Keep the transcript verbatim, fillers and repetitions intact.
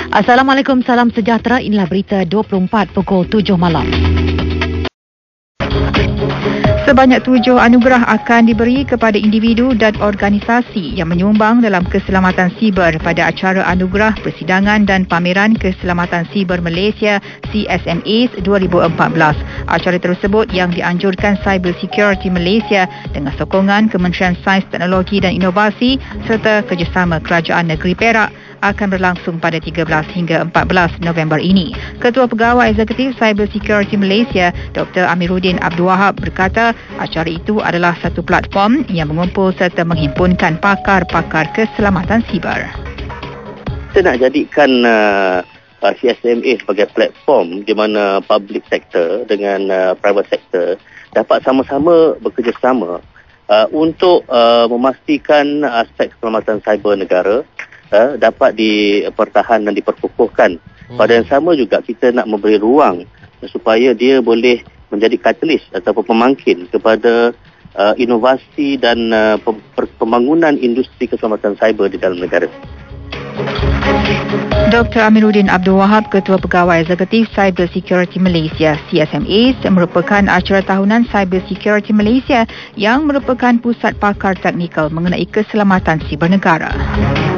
Assalamualaikum, salam sejahtera. Inilah berita dua puluh empat pukul tujuh malam. Sebanyak tujuh anugerah akan diberi kepada individu dan organisasi yang menyumbang dalam keselamatan siber pada acara Anugerah Persidangan dan Pameran Keselamatan Siber Malaysia C S M A dua ribu empat belas. Acara tersebut yang dianjurkan Cyber Security Malaysia dengan sokongan Kementerian Sains, Teknologi dan Inovasi serta kerjasama Kerajaan Negeri Perak akan berlangsung pada tiga belas hingga empat belas November ini. Ketua Pegawai Eksekutif Cyber Security Malaysia, Doktor Amiruddin Abdul Wahab berkata, acara itu adalah satu platform yang mengumpul serta menghimpunkan pakar-pakar keselamatan siber. Kita nak jadikan uh, C S M A sebagai platform di mana public sector dengan uh, private sector dapat sama-sama bekerjasama uh, untuk uh, memastikan aspek keselamatan cyber negara Uh, dapat dipertahan dan diperkukuhkan. Hmm. Pada yang sama juga kita nak memberi ruang supaya dia boleh menjadi katalis ataupun pemangkin kepada uh, inovasi dan uh, pembangunan industri keselamatan cyber di dalam negara. Doktor Amiruddin Abdul Wahab, Ketua Pegawai Eksekutif Cyber Security Malaysia C S M A, merupakan acara tahunan Cyber Security Malaysia yang merupakan pusat pakar teknikal mengenai keselamatan siber negara.